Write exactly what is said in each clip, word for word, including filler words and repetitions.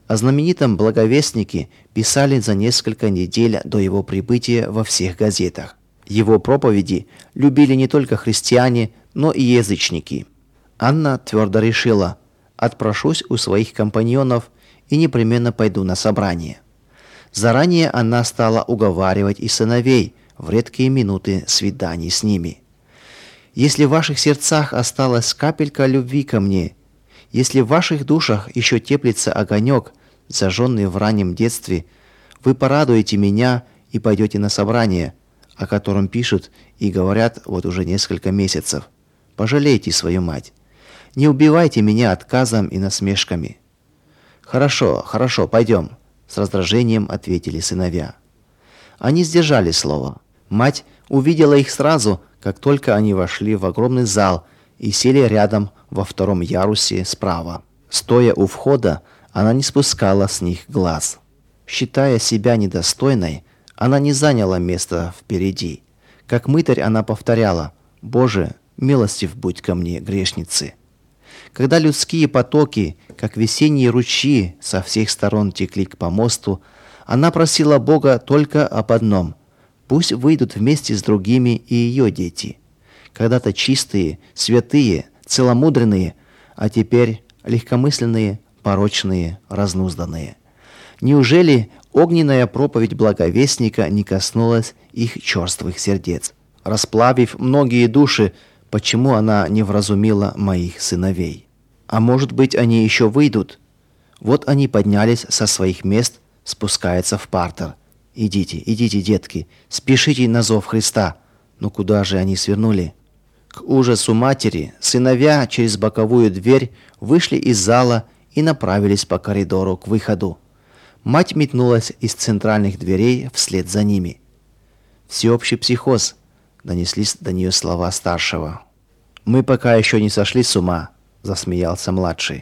О знаменитом благовестнике писали за несколько недель до его прибытия во всех газетах. Его проповеди любили не только христиане, но и язычники. Анна твердо решила: отпрошусь у своих компаньонов и непременно пойду на собрание. Заранее она стала уговаривать и сыновей в редкие минуты свиданий с ними. «Если в ваших сердцах осталась капелька любви ко мне, если в ваших душах еще теплится огонек, зажженный в раннем детстве, вы порадуете меня и пойдете на собрание, о котором пишут и говорят вот уже несколько месяцев. Пожалейте свою мать. Не убивайте меня отказом и насмешками». «Хорошо, хорошо, пойдем», — с раздражением ответили сыновья. Они сдержали слово. Мать увидела их сразу, как только они вошли в огромный зал и сели рядом во втором ярусе справа. Стоя у входа, она не спускала с них глаз. Считая себя недостойной, она не заняла место впереди. Как мытарь она повторяла: «Боже, милостив будь ко мне, грешнице». Когда людские потоки, как весенние ручьи, со всех сторон текли к помосту, она просила Бога только об одном: пусть выйдут вместе с другими и ее дети, когда-то чистые, святые, целомудренные, а теперь легкомысленные, порочные, разнузданные. Неужели огненная проповедь благовестника не коснулась их черствых сердец? Расплавив многие души, почему она не вразумила моих сыновей? А может быть, они еще выйдут? Вот они поднялись со своих мест, спускаются в партер. Идите, идите, детки, спешите на зов Христа. Но куда же они свернули? К ужасу матери сыновья через боковую дверь вышли из зала и направились по коридору к выходу. Мать метнулась из центральных дверей вслед за ними. «Всеобщий психоз», — донеслись до нее слова старшего. «Мы пока еще не сошли с ума», — засмеялся младший.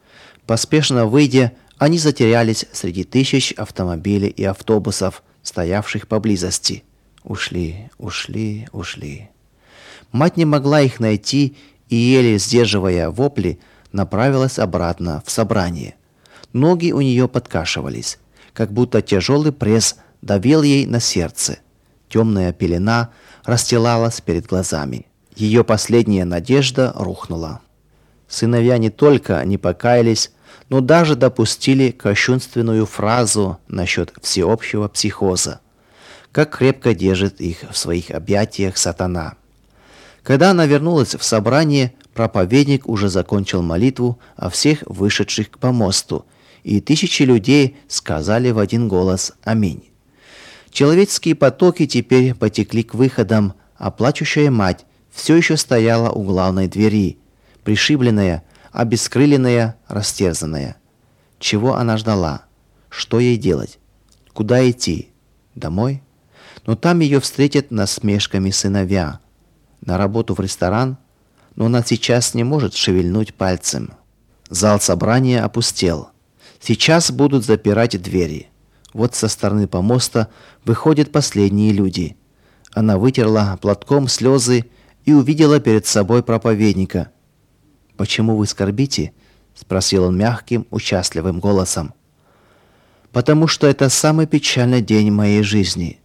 Поспешно выйдя, они затерялись среди тысяч автомобилей и автобусов, стоявших поблизости. Ушли, ушли, ушли. Мать не могла их найти и, еле сдерживая вопли, направилась обратно в собрание. Ноги у нее подкашивались, как будто тяжелый пресс давил ей на сердце. Темная пелена расстилалась перед глазами. Ее последняя надежда рухнула. Сыновья не только не покаялись, но даже допустили кощунственную фразу насчет всеобщего психоза. Как крепко держит их в своих объятиях сатана. Когда она вернулась в собрание, проповедник уже закончил молитву о всех вышедших к помосту, и тысячи людей сказали в один голос «Аминь». Человеческие потоки теперь потекли к выходам, а плачущая мать все еще стояла у главной двери, пришибленная, обескрыленная, растерзанная. Чего она ждала? Что ей делать? Куда идти? Домой? Но там ее встретят насмешками сыновья. На работу в ресторан? Но она сейчас не может шевельнуть пальцем. Зал собрания опустел. Сейчас будут запирать двери. Вот со стороны помоста выходят последние люди. Она вытерла платком слезы и увидела перед собой проповедника. «Почему вы скорбите?» — спросил он мягким, участливым голосом. «Потому что это самый печальный день моей жизни».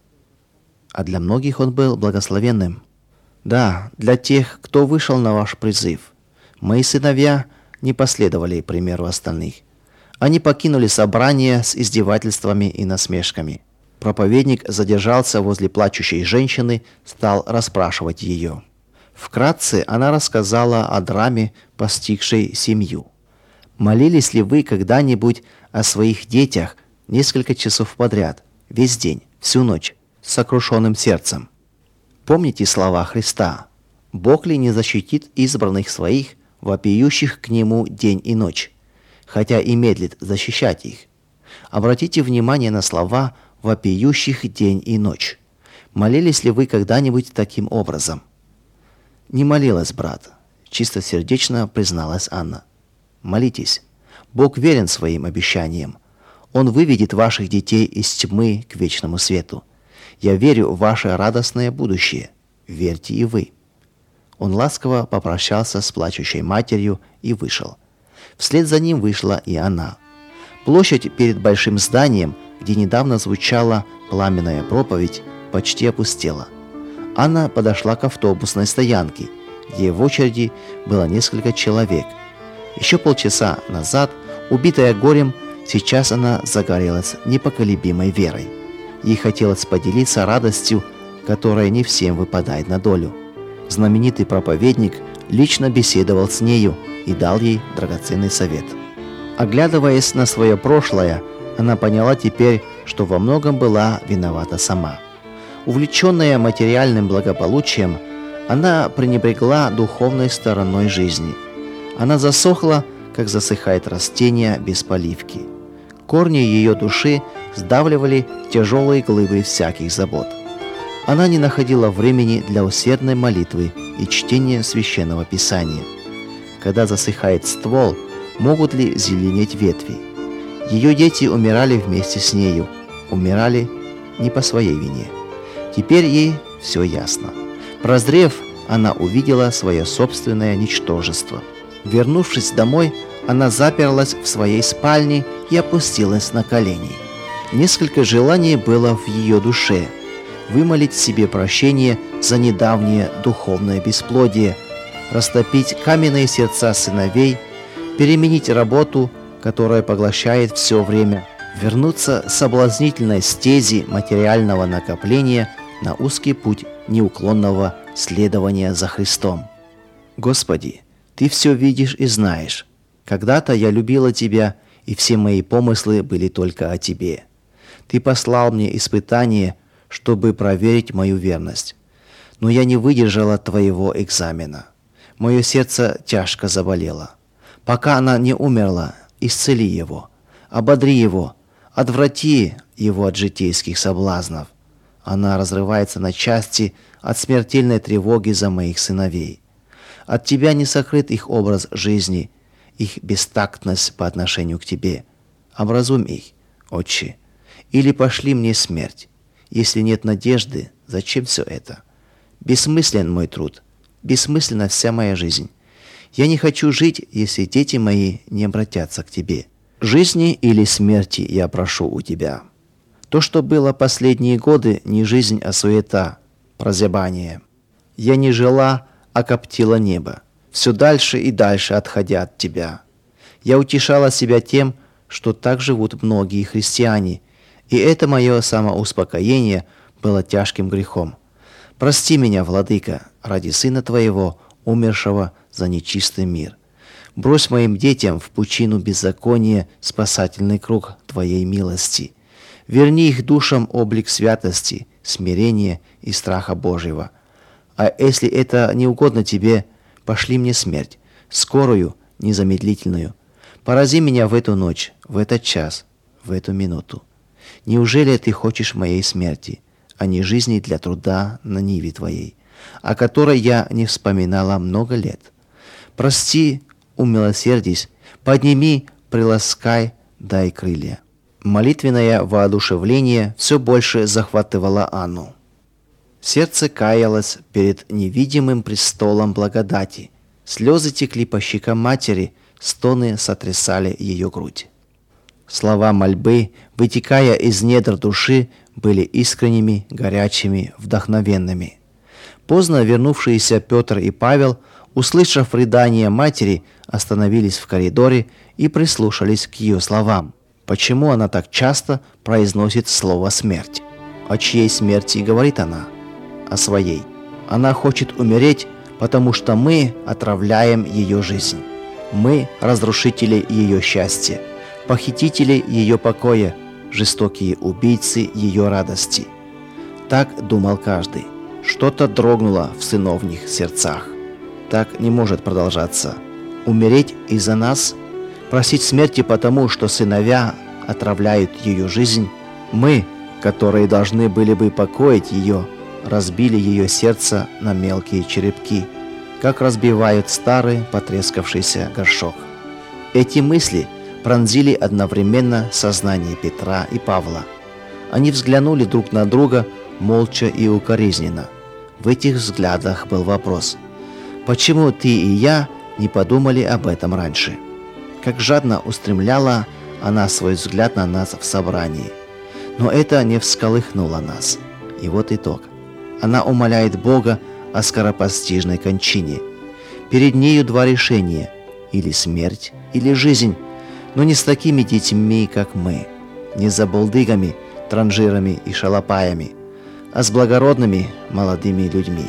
А для многих он был благословенным. «Да, для тех, кто вышел на ваш призыв. Мои сыновья не последовали примеру остальных. Они покинули собрание с издевательствами и насмешками». Проповедник задержался возле плачущей женщины, стал расспрашивать ее. Вкратце она рассказала о драме, постигшей семью. «Молились ли вы когда-нибудь о своих детях несколько часов подряд, весь день, всю ночь, с сокрушенным сердцем? Помните слова Христа: «Бог ли не защитит избранных своих, вопиющих к Нему день и ночь, хотя и медлит защищать их?» Обратите внимание на слова «вопиющих день и ночь». Молились ли вы когда-нибудь таким образом? «Не молилась, брат», — чистосердечно призналась Анна. «Молитесь. Бог верен своим обещаниям. Он выведет ваших детей из тьмы к вечному свету. Я верю в ваше радостное будущее. Верьте и вы». Он ласково попрощался с плачущей матерью и вышел. Вслед за ним вышла и она. Площадь перед большим зданием, где недавно звучала пламенная проповедь, почти опустела. Анна подошла к автобусной стоянке, где в очереди было несколько человек. Еще полчаса назад, убитая горем, сейчас она загорелась непоколебимой верой. Ей хотелось поделиться радостью, которая не всем выпадает на долю. Знаменитый проповедник лично беседовал с нею и дал ей драгоценный совет. Оглядываясь на свое прошлое, она поняла теперь, что во многом была виновата сама. Увлеченная материальным благополучием, она пренебрегла духовной стороной жизни. Она засохла, как засыхает растение без поливки. Корни ее души сдавливали тяжелые глыбы всяких забот. Она не находила времени для усердной молитвы и чтения священного писания. Когда засыхает ствол, могут ли зеленеть ветви? Ее дети умирали вместе с нею, умирали не по своей вине. Теперь ей все ясно. Прозрев, она увидела свое собственное ничтожество. Вернувшись домой, она заперлась в своей спальне и опустилась на колени. Несколько желаний было в ее душе: вымолить себе прощение за недавнее духовное бесплодие, растопить каменные сердца сыновей, переменить работу, которая поглощает все время, вернуться с соблазнительной стези материального накопления на узкий путь неуклонного следования за Христом. Господи, Ты все видишь и знаешь. Когда-то я любила Тебя, и все мои помыслы были только о Тебе. Ты послал мне испытание, чтобы проверить мою верность. Но я не выдержала Твоего экзамена. Мое сердце тяжко заболело. Пока она не умерла, исцели его, ободри его, отврати его от житейских соблазнов. Она разрывается на части от смертельной тревоги за моих сыновей. От Тебя не сокрыт их образ жизни, их бестактность по отношению к Тебе. Образумь их, Отче, или пошли мне смерть. Если нет надежды, зачем все это? Бессмыслен мой труд, бессмысленна вся моя жизнь. Я не хочу жить, если дети мои не обратятся к Тебе. Жизни или смерти я прошу у Тебя. То, что было последние годы, не жизнь, а суета, прозябание. Я не жила, а коптила небо, все дальше и дальше отходя от Тебя. Я утешала себя тем, что так живут многие христиане, и это мое самоуспокоение было тяжким грехом. Прости меня, Владыка, ради Сына Твоего, умершего за нечистый мир. Брось моим детям в пучину беззакония спасательный круг Твоей милости. Верни их душам облик святости, смирения и страха Божьего. А если это не угодно Тебе, пошли мне смерть, скорую, незамедлительную. Порази меня в эту ночь, в этот час, в эту минуту. Неужели Ты хочешь моей смерти, а не жизни для труда на ниве Твоей, о которой я не вспоминала много лет? Прости, умилосердись, подними, приласкай, дай крылья. Молитвенное воодушевление все больше захватывало Анну. Сердце каялось перед невидимым престолом благодати. Слезы текли по щекам матери, стоны сотрясали ее грудь. Слова мольбы, вытекая из недр души, были искренними, горячими, вдохновенными. Поздно вернувшиеся Петр и Павел, услышав рыдания матери, остановились в коридоре и прислушались к ее словам. Почему она так часто произносит слово «смерть»? О чьей смерти говорит она? О своей. Она хочет умереть, потому что мы отравляем ее жизнь. Мы – разрушители ее счастья, похитители ее покоя, жестокие убийцы ее радости. Так думал каждый. Что-то дрогнуло в сыновних сердцах. Так не может продолжаться. Умереть из-за нас? Просить смерти потому, что сыновья отравляют ее жизнь? Мы, которые должны были бы покоить ее, разбили ее сердце на мелкие черепки, как разбивают старый потрескавшийся горшок. Эти мысли пронзили одновременно сознание Петра и Павла. Они взглянули друг на друга молча и укоризненно. В этих взглядах был вопрос: почему ты и я не подумали об этом раньше? Как жадно устремляла она свой взгляд на нас в собрании. Но это не всколыхнуло нас. И вот итог. Она умоляет Бога о скоропостижной кончине. Перед нею два решения – или смерть, или жизнь, но не с такими детьми, как мы, не за болдыгами, транжирами и шалопаями, а с благородными молодыми людьми.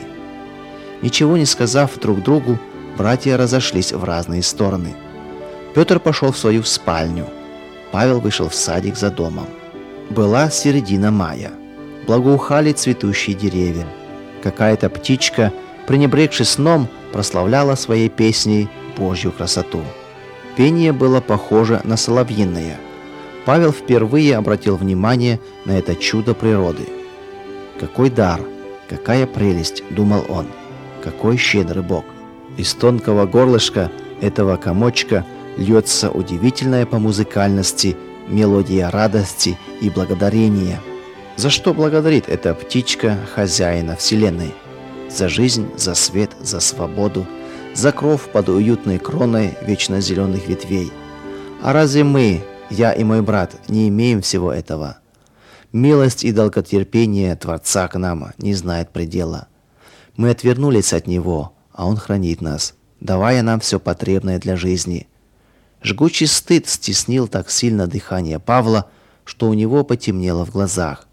Ничего не сказав друг другу, братья разошлись в разные стороны. Петр пошел в свою спальню. Павел вышел в садик за домом. Была середина мая. Благоухали цветущие деревья. Какая-то птичка, пренебрегши сном, прославляла своей песней Божью красоту. Пение было похоже на соловьиное. Павел впервые обратил внимание на это чудо природы. «Какой дар! Какая прелесть!» — думал он. «Какой щедрый Бог!» Из тонкого горлышка этого комочка льется удивительная по музыкальности мелодия радости и благодарения. За что благодарит эта птичка хозяина Вселенной? За жизнь, за свет, за свободу, за кров под уютной кроной вечно зеленых ветвей. А разве мы, я и мой брат, не имеем всего этого? Милость и долготерпение Творца к нам не знает предела. Мы отвернулись от Него, а Он хранит нас, давая нам все потребное для жизни. Жгучий стыд стеснил так сильно дыхание Павла, что у него потемнело в глазах.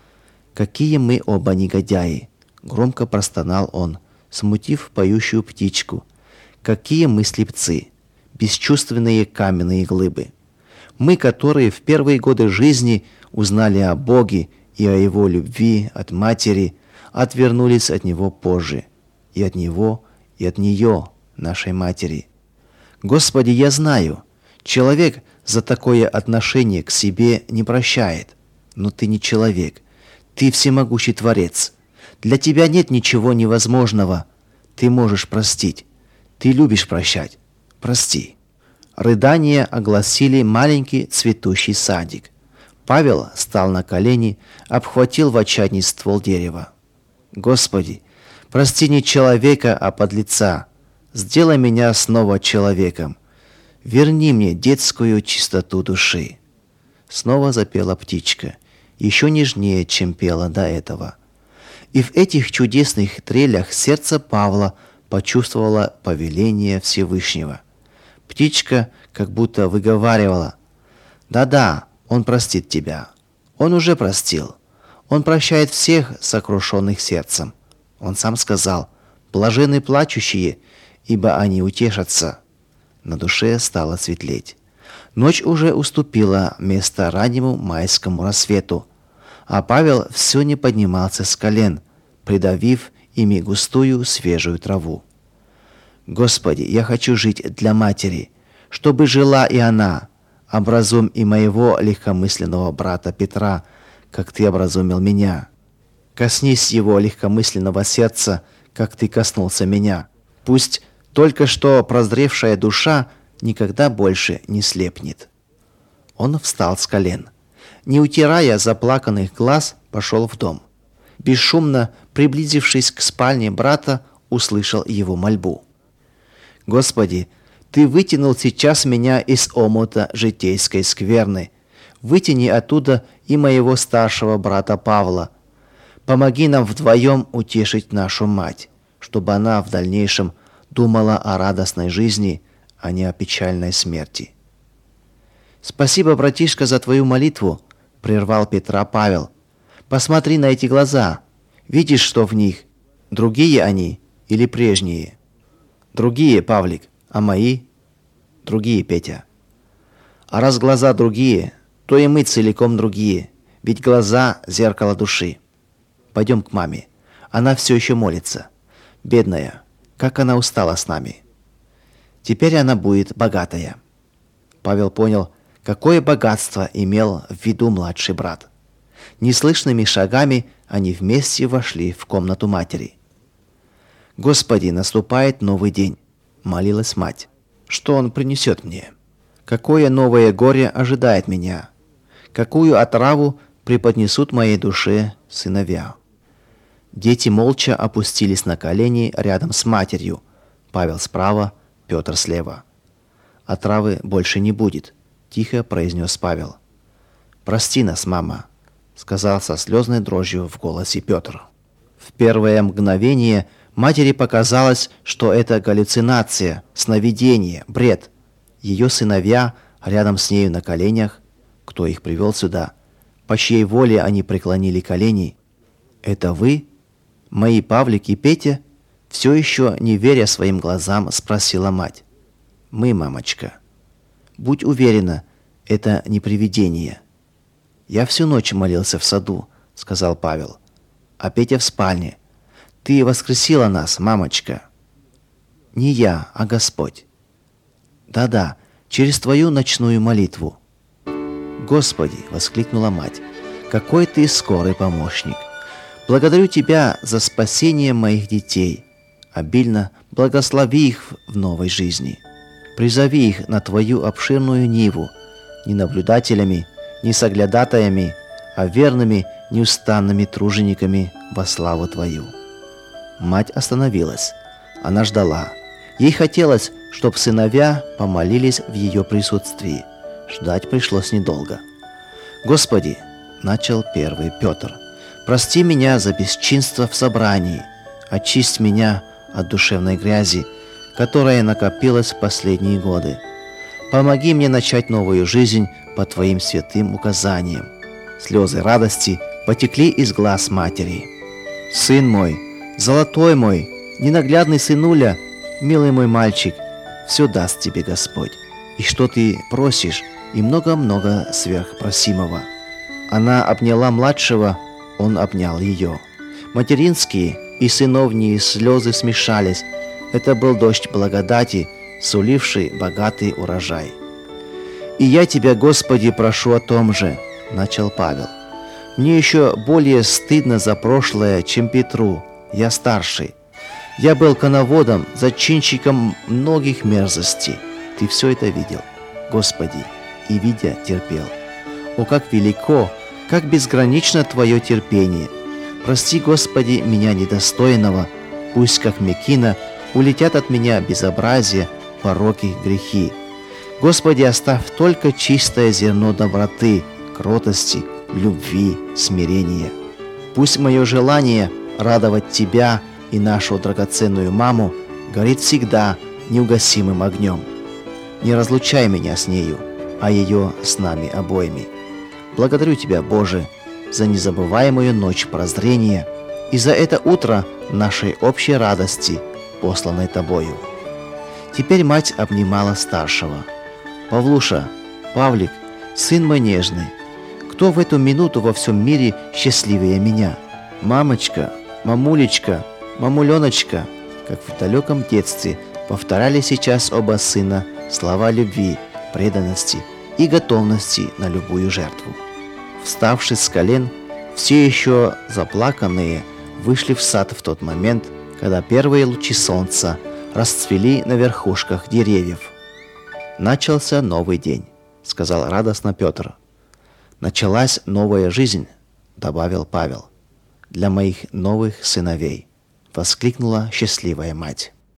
«Какие мы оба негодяи!» — громко простонал он, смутив поющую птичку. «Какие мы слепцы! Бесчувственные каменные глыбы! Мы, которые в первые годы жизни узнали о Боге и о Его любви от матери, отвернулись от Него позже, и от Него, и от нее, нашей матери. Господи, я знаю, человек за такое отношение к себе не прощает, но Ты не человек, Ты всемогущий Творец. Для Тебя нет ничего невозможного. Ты можешь простить. Ты любишь прощать. Прости». Рыдания огласили маленький цветущий садик. Павел стал на колени, обхватил в отчаянии ствол дерева. «Господи, прости не человека, а подлеца. Сделай меня снова человеком. Верни мне детскую чистоту души». Снова запела птичка, еще нежнее, чем пела до этого. И в этих чудесных трелях сердце Павла почувствовало повеление Всевышнего. Птичка как будто выговаривала: «Да-да, Он простит тебя. Он уже простил. Он прощает всех сокрушенных сердцем. Он сам сказал: блаженны плачущие, ибо они утешатся». На душе стало светлеть. Ночь уже уступила место раннему майскому рассвету, а Павел все не поднимался с колен, придавив ими густую свежую траву. «Господи, я хочу жить для матери, чтобы жила и она. Образум и моего легкомысленного брата Петра, как Ты образумил меня. Коснись его легкомысленного сердца, как Ты коснулся меня. Пусть только что прозревшая душа никогда больше не слепнет». Он встал с колен. Не утирая заплаканных глаз, пошел в дом. Бесшумно приблизившись к спальне брата, услышал его мольбу. «Господи, Ты вытянул сейчас меня из омута житейской скверны. Вытяни оттуда и моего старшего брата Павла. Помоги нам вдвоем утешить нашу мать, чтобы она в дальнейшем думала о радостной жизни, а не о печальной смерти». «Спасибо, братишка, за твою молитву», — прервал Петра Павел. «Посмотри на эти глаза. Видишь, что в них? Другие они или прежние?» «Другие, Павлик. А мои?» «Другие, Петя». «А раз глаза другие, то и мы целиком другие, ведь глаза — зеркало души. Пойдем к маме. Она все еще молится. Бедная, как она устала с нами. Теперь она будет богатая». Павел понял, какое богатство имел в виду младший брат. Неслышными шагами они вместе вошли в комнату матери. «Господи, наступает новый день», — молилась мать. «Что он принесет мне? Какое новое горе ожидает меня? Какую отраву преподнесут моей душе сыновья?» Дети молча опустились на колени рядом с матерью. Павел справа, Петр слева. «Отравы больше не будет. тихо произнес Павел. «Прости нас, мама», — сказал со слезной дрожью в голосе Петр. В первое мгновение матери показалось, что это галлюцинация, сновидение, бред. Ее сыновья рядом с нею на коленях. Кто их привел сюда? По чьей воле они преклонили колени? «Это вы? Мои Павлик и Петя?» Все еще, не веря своим глазам, спросила мать. «Мы, мамочка. Будь уверена, это не привидение». «Я всю ночь молился в саду», — сказал Павел. «А Петя в спальне. Ты воскресила нас, мамочка». «Не я, а Господь». «Да-да, через твою ночную молитву». «Господи!» — воскликнула мать. «Какой ты скорый помощник! Благодарю Тебя за спасение моих детей. Обильно благослови их в новой жизни. Призови их на Твою обширную ниву, не наблюдателями, не соглядатаями, а верными, неустанными тружениками во славу Твою». Мать остановилась. Она ждала. Ей хотелось, чтобы сыновья помолились в ее присутствии. Ждать пришлось недолго. «Господи!» — начал первый Петр. «Прости меня за бесчинство в собрании. Очисть меня от душевной грязи, которая накопилась в последние годы. Помоги мне начать новую жизнь по Твоим святым указаниям». Слезы радости потекли из глаз матери. «Сын мой, золотой мой, ненаглядный сынуля, милый мой мальчик, все даст тебе Господь. И что ты просишь, и много-много сверхпросимого». Она обняла младшего, он обнял ее. Материнские и сыновние слезы смешались. Это был дождь благодати, суливший богатый урожай. «И я Тебя, Господи, прошу о том же», — начал Павел. «Мне еще более стыдно за прошлое, чем Петру. Я старший. Я был коноводом, зачинщиком многих мерзостей. Ты все это видел, Господи, и, видя, терпел. О, как велико, как безгранично Твое терпение! Прости, Господи, меня недостойного. Пусть, как Мекина, улетят от меня безобразие, пороки, грехи. Господи, оставь только чистое зерно доброты, кротости, любви, смирения. Пусть мое желание радовать Тебя и нашу драгоценную маму горит всегда неугасимым огнем. Не разлучай меня с нею, а ее с нами обоими. Благодарю Тебя, Боже, за незабываемую ночь прозрения и за это утро нашей общей радости, посланной Тобою». Теперь мать обнимала старшего. «Павлуша, Павлик, сын мой нежный, кто в эту минуту во всем мире счастливее меня? Мамочка, мамулечка, мамуленочка», как в далеком детстве повторяли сейчас оба сына слова любви, преданности и готовности на любую жертву. Вставши с колен, все еще заплаканные вышли в сад в тот момент, когда первые лучи солнца расцвели на верхушках деревьев. «Начался новый день», — сказал радостно Петр. «Началась новая жизнь», — добавил Павел. «Для моих новых сыновей», — воскликнула счастливая мать.